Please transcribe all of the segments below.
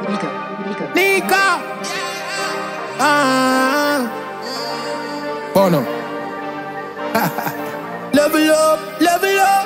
Nika. Bono. Level up, level up.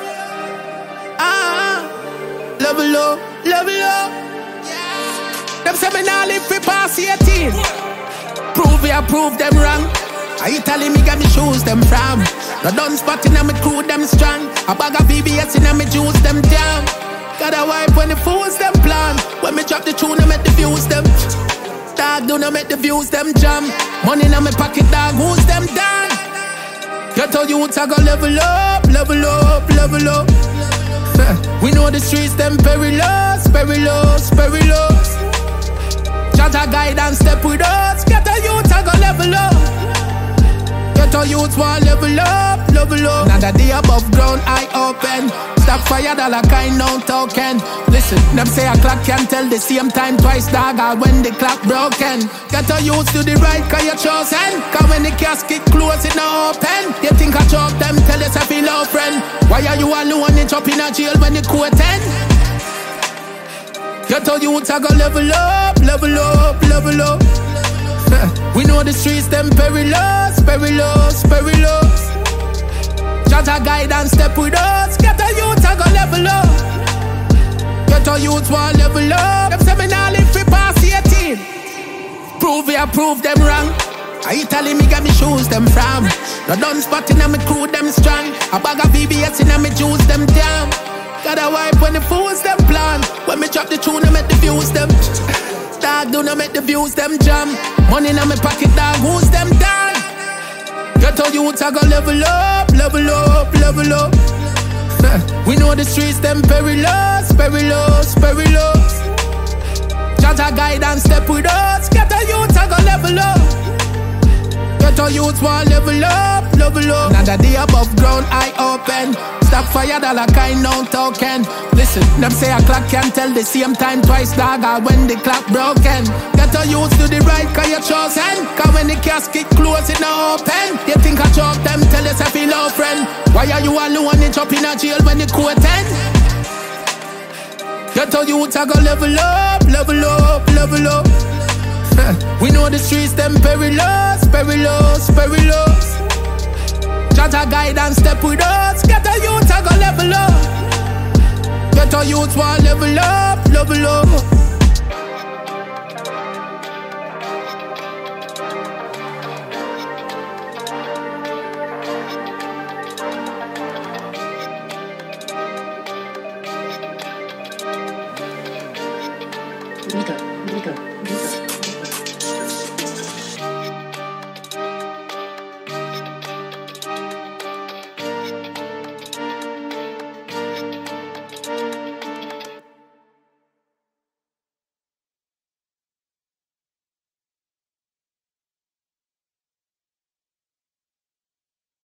Level up, level up. Them say me nah live fi pass 18. Prove them wrong. Italy me got me shoes them from. The done spot in me crew them strong. A bag of VBS in me juice them down. Got a wipe when the fools them plan. When me drop the tune I make the views them. Dog do not make the views them jam. Money in my pocket dog who's them down. Get all youths I go level up, level up, level up. We know the streets them perilous, perilous, perilous. Jaja guide and step with us. Get all youths I go level up. Get all youths want level up, level up. Now that they above ground I open. Stop fire dollar kind no token. Listen, them say a clock can tell the same time twice dog or when the clock broken. Get all youths to the right cause you're chosen. Cause when the casket close it not open. You think I choke them tell us I feel low friend. Why are you alone and drop in a jail when the quote end? Get all youths I go level up, level up, level up. We know the streets them perilous, perilous, perilous. Jaja guide and step with us. Get a youth I go level up. Get a youth want level up. Them say me nah live fi pass 18. Prove them wrong. Italy me got me shoes them from. The done spot in me crew them strong. A bag of VBS in me juice them down. Got a wipe when the fools them plan. When me drop the tune I make the views them. Dog do not make the views them jam. Money in my pocket dog who's them down. Get all youths I go level up, level up, level up. We know the streets them perilous, perilous, perilous. Jaja guide and step with us. Get all youths I go level up. Get all youths want level up, level up. Now that they above ground I open. Stop fire dollar kind no token. Listen, them say a clock can tell the same time twice dog or when the clock broken. Get a youth to the right cause you're chosen. Cause when the casket close it not open. You think I choke them tell us I feel low friend. Why are you alone and drop in a jail when the quote end? Get a youth I go level up, level up, level up. We know the streets them perilous, perilous, perilous. Jaja guide and step with us. Get a youth I go level up. Get a youth want level up, level up. Nico.